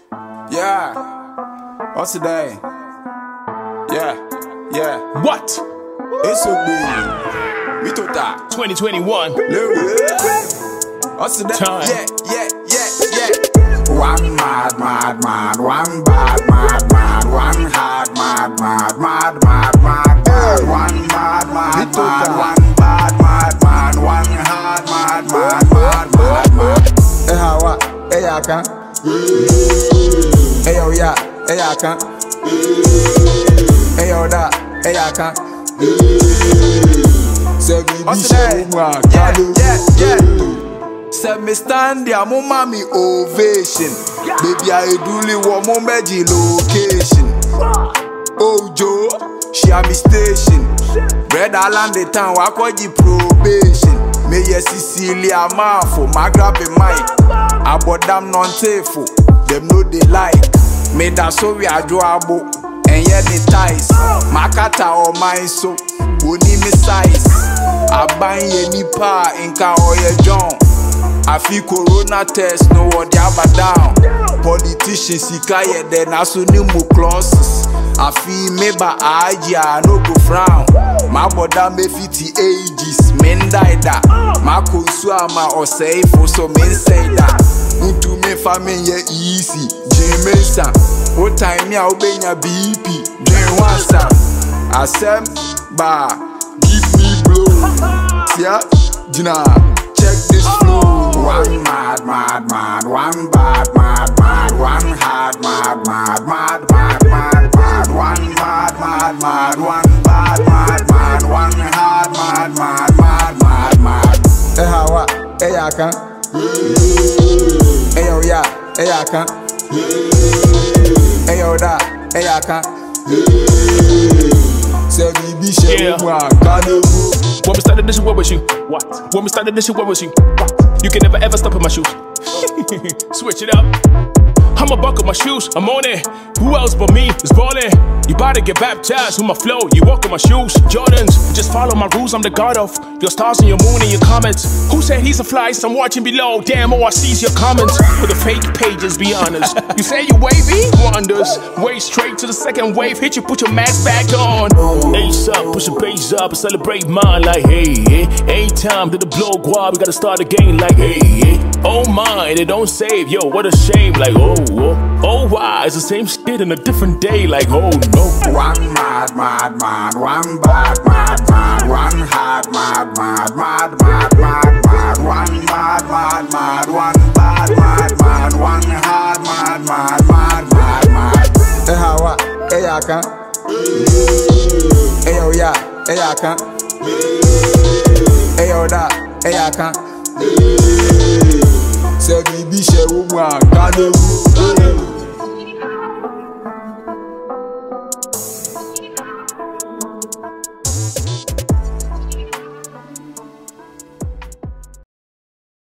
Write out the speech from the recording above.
Yeah. What's today? Yeah. What? It's a big. We took that. 2021. What's today? Time. Yeah. One mad, one bad, one hard, mad. One mad, one bad, one hard, mad. Hey, how? Hey, I can. Hey, oh yeah. Hey, I can. Hey, oh that. Hey, I can. What's today? Yeah. Say me stand there, mo mami ovation. Baby, I do li wo mo meji location. Ojo, she a me station. Bread Island the town, wa koji probation. Me ye Cecilia Mafo, ma grab a mic. Abodam non tefo, them know they like. Me da so we adorable, and yeah the ties. Makata or mine so, oni me size. Aban ye nipa, inka or ye John. I feel corona test, no what they have down. Politicians, sikaye, then I so new clauses. I feel maybe I no go frown. My brother me 50 ages, men die that. My consumer or safe for so men say that. Unto me family easy, Jamesa. What time ya obey your BP, Jane Wansa. I said, bah, give me blow. Yeah, Gina, check this flow. One mad, one bad, one hard, mad. One bad, one hard, mad. Hey, how? Hey, I can. Hey, oh yeah. Hey, I can. Hey, oh that. Hey, I can. Say baby, Yeah. When we started this shit, where was you? What? When we started this shit, where was you? What? You can never ever stop in my shoes. Switch it up. I'ma buckle my shoes, I'm on it. Who else but me is ballin'? You bout to get baptized with my flow. You walk on my shoes, Jordans. Just follow my rules, I'm the god of your stars and your moon and your comments. Who said he's a fly? I'm watching below. Damn, all I see is your comments. For the fake pages, be honest. You say you wavy? Wonders. Way straight to the second wave. Hit you, put your mask back on. Ace up, push the bass up and celebrate mine like hey. Ain't time to the blow guap, we gotta start again like hey. Oh my, they don't save, yo, what a shame, like oh why, it's the same shit in a different day, like oh no. One mad, one bad, one hard, mad. One hard, Hey, how? Hey, I can. Hey, oh yeah. Hey, I can. Hey, oh that. Hey, I can. Say baby, she will walk.